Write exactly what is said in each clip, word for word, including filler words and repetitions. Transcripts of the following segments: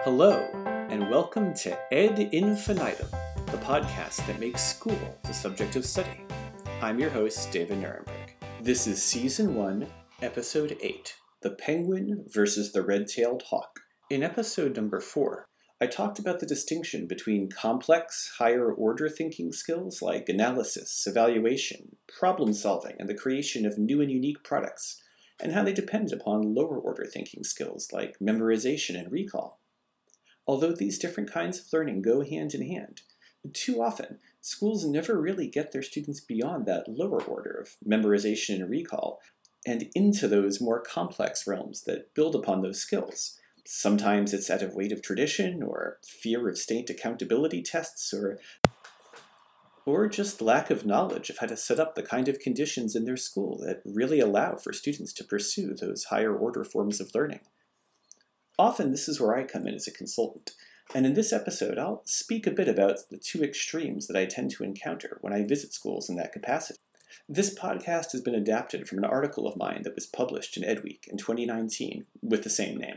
Hello, and welcome to Ed Infinitum, the podcast that makes school the subject of study. I'm your host, David Nuremberg. This is Season one, Episode eight, The Penguin versus the Red-Tailed Hawk. In episode number four, I talked about the distinction between complex, higher-order thinking skills like analysis, evaluation, problem-solving, and the creation of new and unique products, and how they depend upon lower-order thinking skills like memorization and recall. Although these different kinds of learning go hand in hand, too often, schools never really get their students beyond that lower order of memorization and recall, and into those more complex realms that build upon those skills. Sometimes it's out of weight of tradition, or fear of state accountability tests, or, or just lack of knowledge of how to set up the kind of conditions in their school that really allow for students to pursue those higher order forms of learning. Often this is where I come in as a consultant, and in this episode I'll speak a bit about the two extremes that I tend to encounter when I visit schools in that capacity. This podcast has been adapted from an article of mine that was published in EdWeek in twenty nineteen with the same name.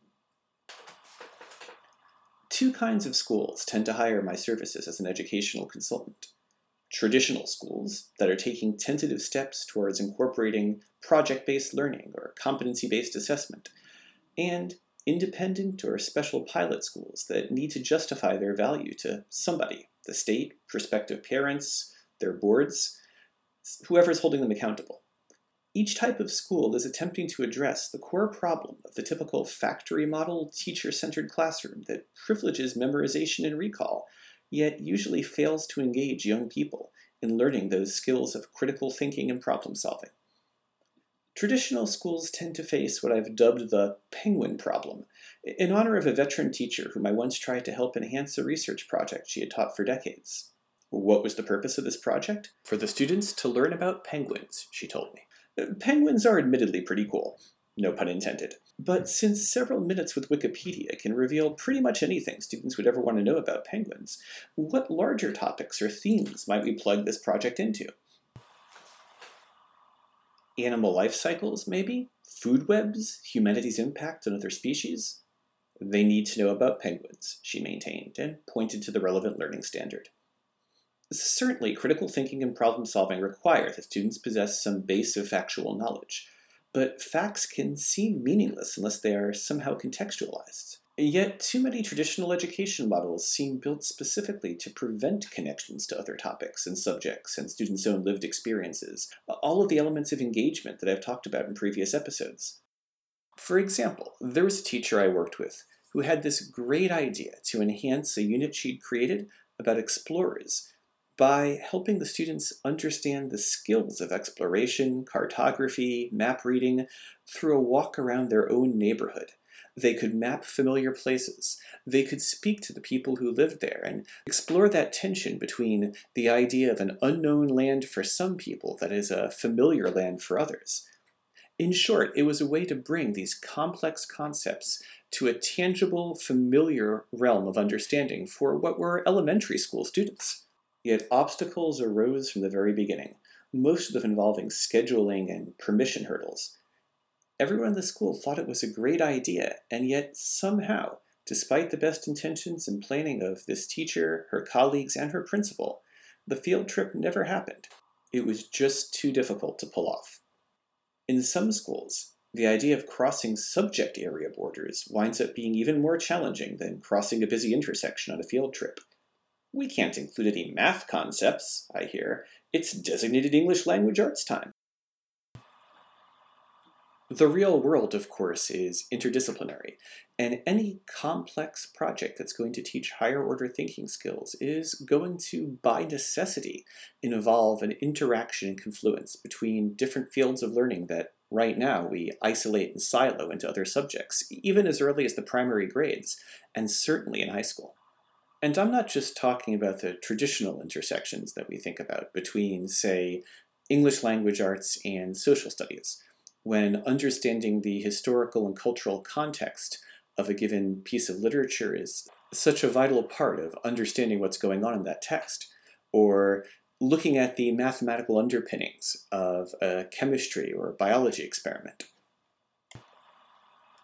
Two kinds of schools tend to hire my services as an educational consultant. Traditional schools that are taking tentative steps towards incorporating project-based learning or competency-based assessment, and independent or special pilot schools that need to justify their value to somebody, the state, prospective parents, their boards, whoever's holding them accountable. Each type of school is attempting to address the core problem of the typical factory model, teacher-centered classroom that privileges memorization and recall, yet usually fails to engage young people in learning those skills of critical thinking and problem solving. Traditional schools tend to face what I've dubbed the penguin problem, in honor of a veteran teacher whom I once tried to help enhance a research project she had taught for decades. What was the purpose of this project? For the students to learn about penguins, she told me. Penguins are admittedly pretty cool, no pun intended. But since several minutes with Wikipedia can reveal pretty much anything students would ever want to know about penguins, what larger topics or themes might we plug this project into? Animal life cycles, maybe? Food webs? Humanity's impact on other species? They need to know about penguins, she maintained, and pointed to the relevant learning standard. Certainly, critical thinking and problem solving require that students possess some base of factual knowledge, but facts can seem meaningless unless they are somehow contextualized. Yet, too many traditional education models seem built specifically to prevent connections to other topics and subjects and students' own lived experiences, all of the elements of engagement that I've talked about in previous episodes. For example, there was a teacher I worked with who had this great idea to enhance a unit she'd created about explorers by helping the students understand the skills of exploration, cartography, map reading through a walk around their own neighborhood. They could map familiar places. They could speak to the people who lived there and explore that tension between the idea of an unknown land for some people that is a familiar land for others. In short, it was a way to bring these complex concepts to a tangible, familiar realm of understanding for what were elementary school students. Yet obstacles arose from the very beginning, most of them involving scheduling and permission hurdles. Everyone in the school thought it was a great idea, and yet somehow, despite the best intentions and planning of this teacher, her colleagues, and her principal, the field trip never happened. It was just too difficult to pull off. In some schools, the idea of crossing subject area borders winds up being even more challenging than crossing a busy intersection on a field trip. We can't include any math concepts, I hear. It's designated English language arts time. The real world, of course, is interdisciplinary, and any complex project that's going to teach higher order thinking skills is going to, by necessity, involve an interaction and confluence between different fields of learning that, right now, we isolate and silo into other subjects, even as early as the primary grades, and certainly in high school. And I'm not just talking about the traditional intersections that we think about between, say, English language arts and social studies, when understanding the historical and cultural context of a given piece of literature is such a vital part of understanding what's going on in that text, or looking at the mathematical underpinnings of a chemistry or biology experiment.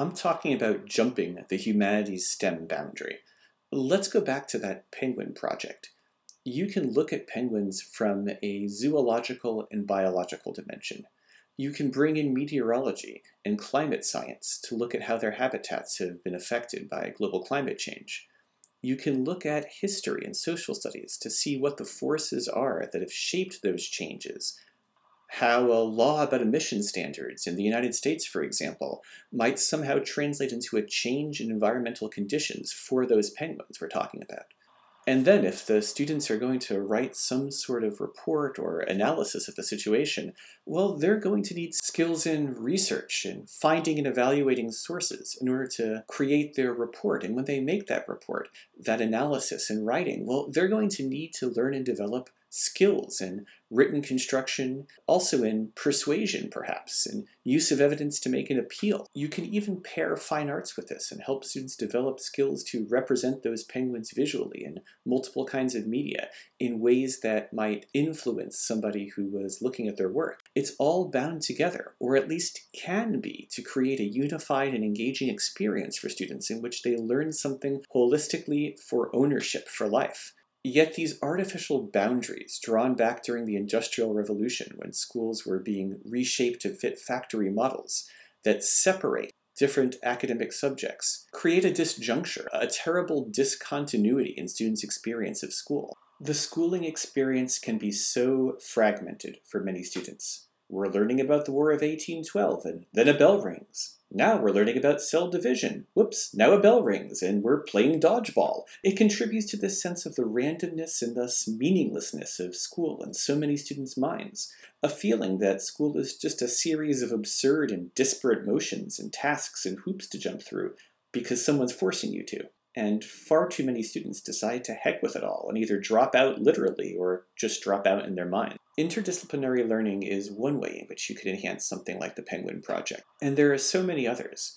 I'm talking about jumping the humanities STEM boundary. Let's go back to that penguin project. You can look at penguins from a zoological and biological dimension. You can bring in meteorology and climate science to look at how their habitats have been affected by global climate change. You can look at history and social studies to see what the forces are that have shaped those changes. How a law about emission standards in the United States, for example, might somehow translate into a change in environmental conditions for those penguins we're talking about. And then if the students are going to write some sort of report or analysis of the situation, well, they're going to need skills in research and finding and evaluating sources in order to create their report. And when they make that report, that analysis and writing, well, they're going to need to learn and develop skills in written construction, also in persuasion perhaps, and use of evidence to make an appeal. You can even pair fine arts with this and help students develop skills to represent those penguins visually in multiple kinds of media in ways that might influence somebody who was looking at their work. It's all bound together, or at least can be, to create a unified and engaging experience for students in which they learn something holistically for ownership for life. Yet these artificial boundaries, drawn back during the Industrial Revolution when schools were being reshaped to fit factory models that separate different academic subjects, create a disjuncture, a terrible discontinuity in students' experience of school. The schooling experience can be so fragmented for many students. We're learning about the War of eighteen twelve, and then a bell rings. Now we're learning about cell division. Whoops, now a bell rings, and we're playing dodgeball. It contributes to this sense of the randomness and thus meaninglessness of school in so many students' minds. A feeling that school is just a series of absurd and disparate motions and tasks and hoops to jump through because someone's forcing you to. And far too many students decide to heck with it all and either drop out literally or just drop out in their mind. Interdisciplinary learning is one way in which you could enhance something like the Penguin Project, and there are so many others.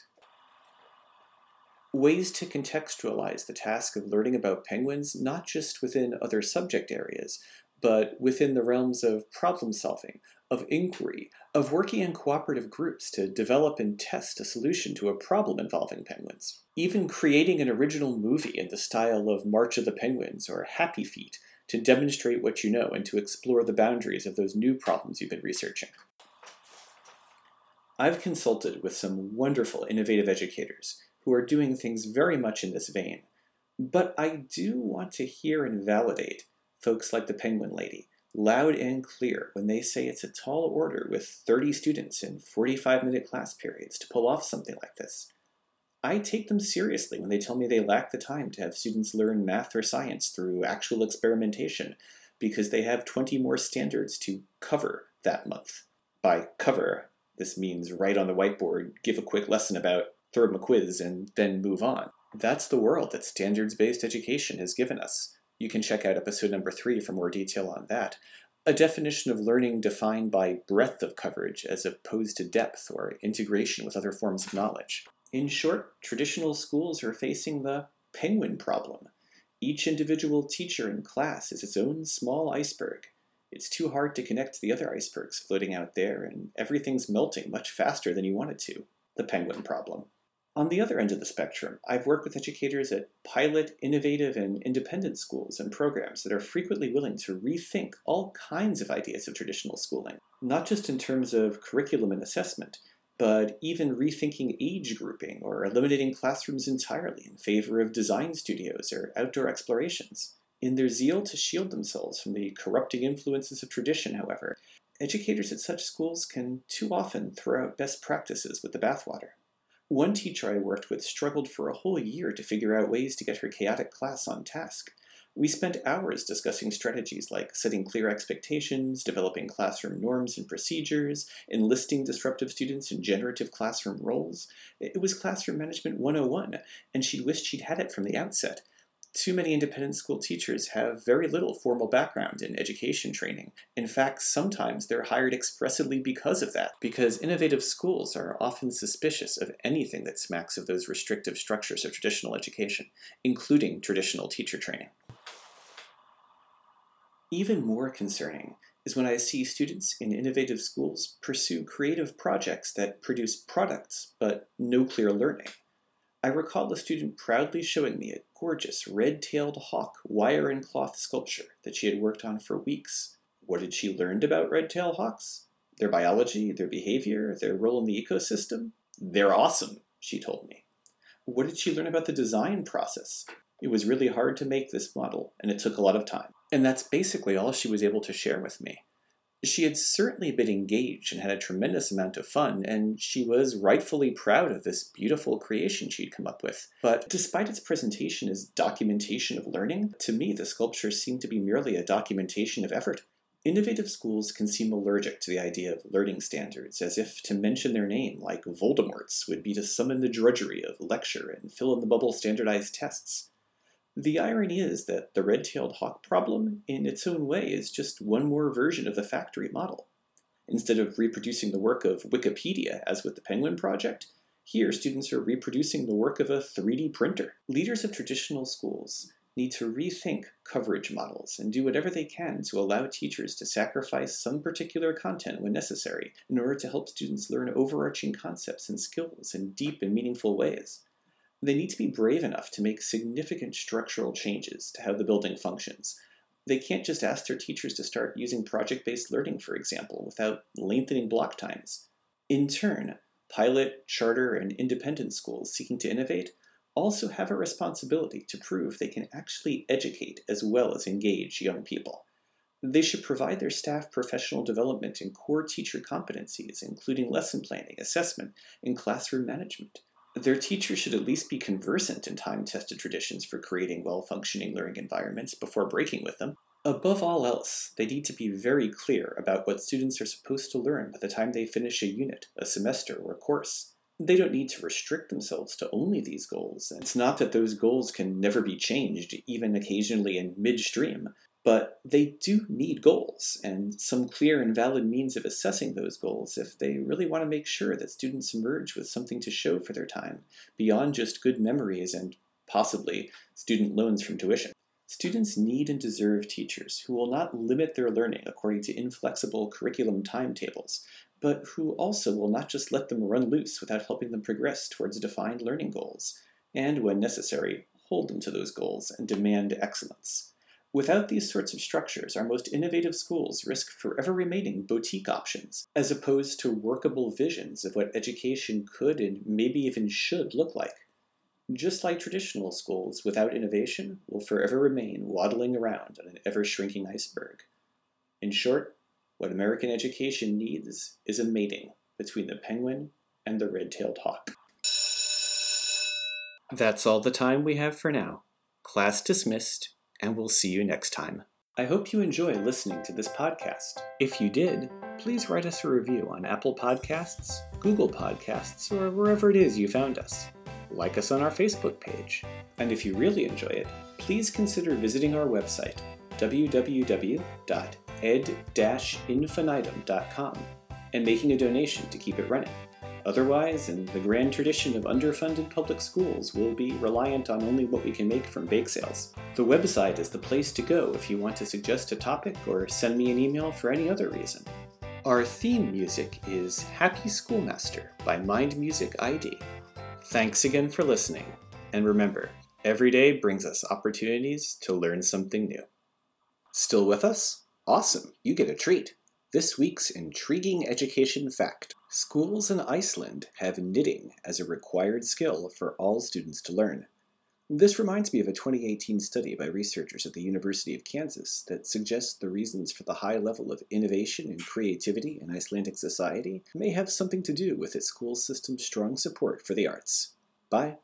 Ways to contextualize the task of learning about penguins not just within other subject areas, but within the realms of problem solving, of inquiry, of working in cooperative groups to develop and test a solution to a problem involving penguins. Even creating an original movie in the style of March of the Penguins or Happy Feet to demonstrate what you know and to explore the boundaries of those new problems you've been researching. I've consulted with some wonderful innovative educators who are doing things very much in this vein, but I do want to hear and validate folks like the Penguin Lady, loud and clear when they say it's a tall order with thirty students in forty-five minute class periods to pull off something like this. I take them seriously when they tell me they lack the time to have students learn math or science through actual experimentation because they have twenty more standards to cover that month. By cover, this means write on the whiteboard, give a quick lesson about, throw them a quiz, and then move on. That's the world that standards-based education has given us. You can check out episode number three for more detail on that. A definition of learning defined by breadth of coverage as opposed to depth or integration with other forms of knowledge. In short, traditional schools are facing the penguin problem. Each individual teacher in class is its own small iceberg. It's too hard to connect to the other icebergs floating out there, and everything's melting much faster than you want it to. The penguin problem. On the other end of the spectrum, I've worked with educators at pilot, innovative, and independent schools and programs that are frequently willing to rethink all kinds of ideas of traditional schooling, not just in terms of curriculum and assessment, but even rethinking age grouping or eliminating classrooms entirely in favor of design studios or outdoor explorations. In their zeal to shield themselves from the corrupting influences of tradition, however, educators at such schools can too often throw out best practices with the bathwater. One teacher I worked with struggled for a whole year to figure out ways to get her chaotic class on task. We spent hours discussing strategies like setting clear expectations, developing classroom norms and procedures, enlisting disruptive students in generative classroom roles. It was Classroom Management one oh one, and she wished she'd had it from the outset. Too many independent school teachers have very little formal background in education training. In fact, sometimes they're hired expressly because of that, because innovative schools are often suspicious of anything that smacks of those restrictive structures of traditional education, including traditional teacher training. Even more concerning is when I see students in innovative schools pursue creative projects that produce products, but no clear learning. I recall a student proudly showing me a gorgeous red-tailed hawk wire and cloth sculpture that she had worked on for weeks. What had she learned about red-tailed hawks? Their biology, their behavior, their role in the ecosystem? They're awesome, she told me. What did she learn about the design process? It was really hard to make this model, and it took a lot of time. And that's basically all she was able to share with me. She had certainly been engaged and had a tremendous amount of fun, and she was rightfully proud of this beautiful creation she'd come up with. But despite its presentation as documentation of learning, to me the sculpture seemed to be merely a documentation of effort. Innovative schools can seem allergic to the idea of learning standards, as if to mention their name, like Voldemort's, would be to summon the drudgery of lecture and fill-in-the-bubble standardized tests. The irony is that the red-tailed hawk problem, in its own way, is just one more version of the factory model. Instead of reproducing the work of Wikipedia, as with the Penguin Project, here students are reproducing the work of a three D printer. Leaders of traditional schools need to rethink coverage models and do whatever they can to allow teachers to sacrifice some particular content when necessary in order to help students learn overarching concepts and skills in deep and meaningful ways. They need to be brave enough to make significant structural changes to how the building functions. They can't just ask their teachers to start using project-based learning, for example, without lengthening block times. In turn, pilot, charter, and independent schools seeking to innovate also have a responsibility to prove they can actually educate as well as engage young people. They should provide their staff professional development in core teacher competencies, including lesson planning, assessment, and classroom management. Their teachers should at least be conversant in time-tested traditions for creating well-functioning learning environments before breaking with them. Above all else, they need to be very clear about what students are supposed to learn by the time they finish a unit, a semester, or a course. They don't need to restrict themselves to only these goals, and it's not that those goals can never be changed, even occasionally in midstream, but they do need goals, and some clear and valid means of assessing those goals if they really want to make sure that students emerge with something to show for their time, beyond just good memories and, possibly, student loans from tuition. Students need and deserve teachers who will not limit their learning according to inflexible curriculum timetables, but who also will not just let them run loose without helping them progress towards defined learning goals, and, when necessary, hold them to those goals and demand excellence. Without these sorts of structures, our most innovative schools risk forever remaining boutique options, as opposed to workable visions of what education could and maybe even should look like. Just like traditional schools, without innovation, will forever remain waddling around on an ever-shrinking iceberg. In short, what American education needs is a mating between the penguin and the red-tailed hawk. That's all the time we have for now. Class dismissed, and we'll see you next time. I hope you enjoy listening to this podcast. If you did, please write us a review on Apple Podcasts, Google Podcasts, or wherever it is you found us. Like us on our Facebook page. And if you really enjoy it, please consider visiting our website, w w w dot ed dash infinitum dot com, and making a donation to keep it running. Otherwise, in the grand tradition of underfunded public schools, we'll be reliant on only what we can make from bake sales. The website is the place to go if you want to suggest a topic or send me an email for any other reason. Our theme music is Happy Schoolmaster by Mind Music I D. Thanks again for listening, and remember, every day brings us opportunities to learn something new. Still with us? Awesome, you get a treat. This week's intriguing education fact. Schools in Iceland have knitting as a required skill for all students to learn. This reminds me of a twenty eighteen study by researchers at the University of Kansas that suggests the reasons for the high level of innovation and creativity in Icelandic society may have something to do with its school system's strong support for the arts. Bye.